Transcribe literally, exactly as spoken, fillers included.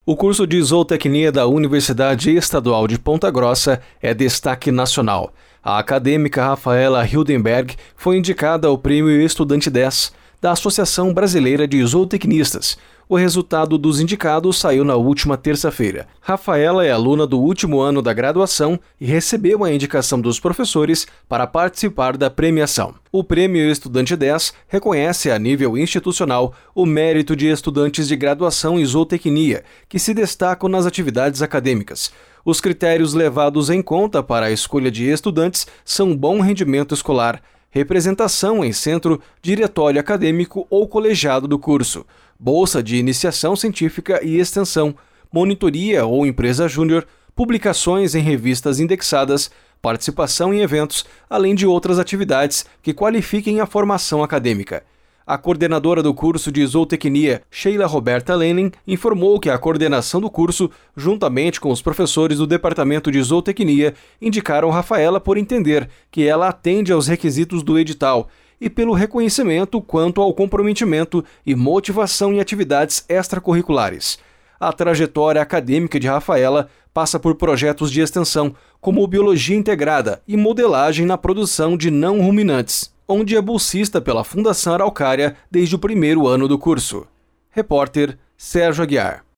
O curso de zootecnia da Universidade Estadual de Ponta Grossa é destaque nacional. A acadêmica Rafaela Hildenberg foi indicada ao Prêmio Estudante dez da Associação Brasileira de Zootecnistas. O resultado dos indicados saiu na última terça-feira. Rafaela é aluna do último ano da graduação e recebeu a indicação dos professores para participar da premiação. O Prêmio Estudante dez reconhece a nível institucional o mérito de estudantes de graduação em zootecnia, que se destacam nas atividades acadêmicas. Os critérios levados em conta para a escolha de estudantes são bom rendimento escolar, representação em centro, diretório acadêmico ou colegiado do curso, bolsa de iniciação científica e extensão, monitoria ou empresa júnior, publicações em revistas indexadas, participação em eventos, além de outras atividades que qualifiquem a formação acadêmica. A coordenadora do curso de zootecnia, Sheila Roberta Lenin, informou que a coordenação do curso, juntamente com os professores do Departamento de Zootecnia, indicaram Rafaela por entender que ela atende aos requisitos do edital e pelo reconhecimento quanto ao comprometimento e motivação em atividades extracurriculares. A trajetória acadêmica de Rafaela passa por projetos de extensão, como biologia integrada e modelagem na produção de não ruminantes, onde é bolsista pela Fundação Araucária desde o primeiro ano do curso. Repórter Sérgio Aguiar.